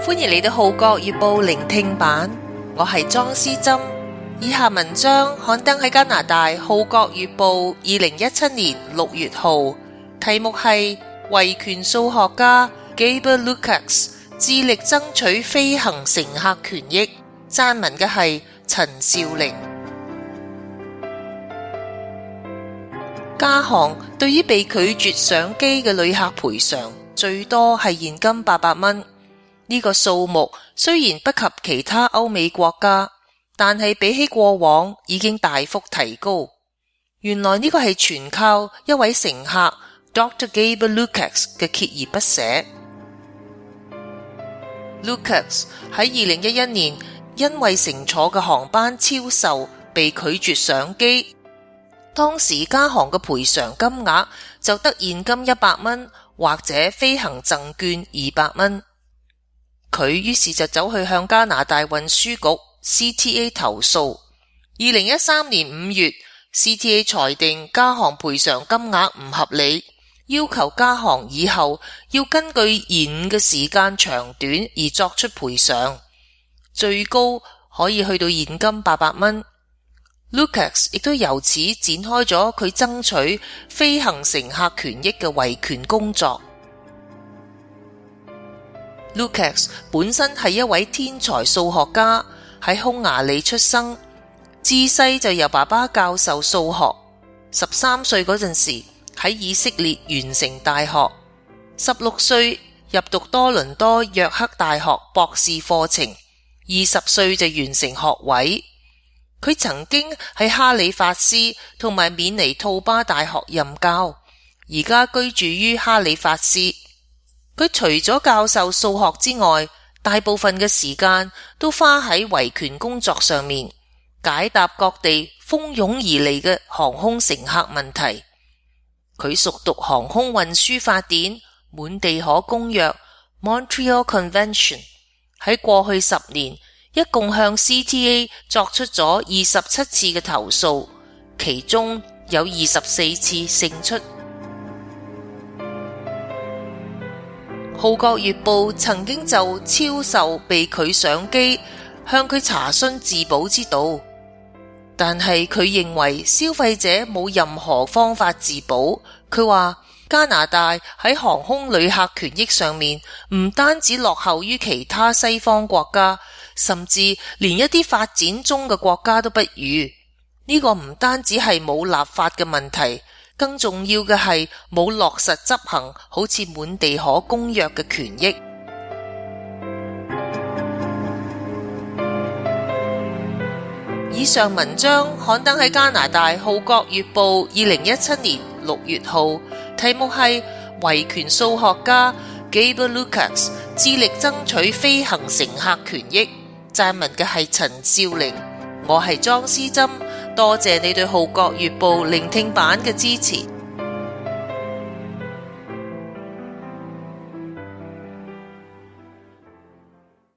歡迎嚟到《號角月報》聆聽版，我係莊思珍。以下文章刊登喺加拿大《號角月報》2017年6月號，題目係維權數學家 Gabor Lukács 致力爭取飛行乘客權益，撰文嘅係陳少玲。加航對於被拒絕上機嘅旅客賠償最多係現金800蚊。呢個數目雖然不及其他歐美國家，但係比起過往已經大幅提高。原來呢個係全靠一位乘客 Dr. Gabor Lukács 嘅鍥而不捨。Lukács 喺2011年因為乘坐嘅航班超售被拒絕上機，當時加航嘅賠償金額就得現金100蚊或者飛行贈券200蚊。佢於是就走去向加拿大運輸局 CTA 投訴。2013年5月 CTA 裁定加航賠償金額唔合理，要求加航以後要根據延誤嘅時間長短而作出賠償，最高可以去到現金800蚊。Lukács 亦都由此展開咗佢爭取飛行乘客權益嘅維權工作。Lukács 本身係一位天才數學家，喺匈牙利出生，自細就由爸爸教授數學。13歲嗰陣時喺以色列完成大學，16歲入讀多倫多約克大學博士課程，20歲就完成學位。佢曾經喺哈里法斯同埋緬尼吐巴大學任教，而家居住於哈里法斯。佢除咗教授數學之外，大部分嘅時間都花喺維權工作上面，解答各地蜂擁而嚟嘅航空乘客問題。佢熟讀航空運輸法典、滿地可公約 Montreal Convention， 喺過去10年一共向 CTA 作出咗27次嘅投訴，其中有24次勝出。號角月報曾經就超售被拒上機向佢查詢自保之道，但係佢認為消費者冇任何方法自保。佢話加拿大喺航空旅客權益上面唔單止落後於其他西方國家，甚至連一啲發展中嘅國家都不如。呢個唔單止係冇立法嘅問題，更重要嘅係冇落實執行好似滿地可公約嘅權益。以上文章刊登喺加拿大《號角月報》2017年6月號，題目係維權數學家 Gabor Lukács 致力爭取飛行乘客權益，撰文嘅係陳少玲。我係莊思珍，多謝你對《號角月報》聆聽版嘅支持。